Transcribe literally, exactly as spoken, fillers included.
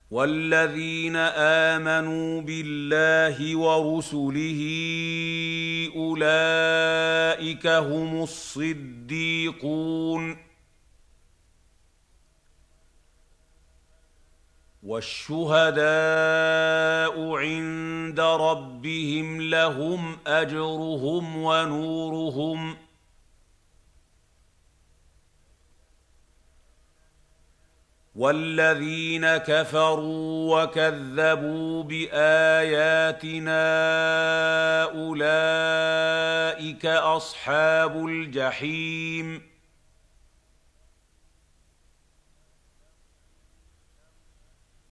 والذين آمنوا بالله ورسله أولئك هم الصديقون والشهداء عند ربهم لهم أجرهم ونورهم والذين كفروا وكذبوا بآياتنا أولئك أصحاب الجحيم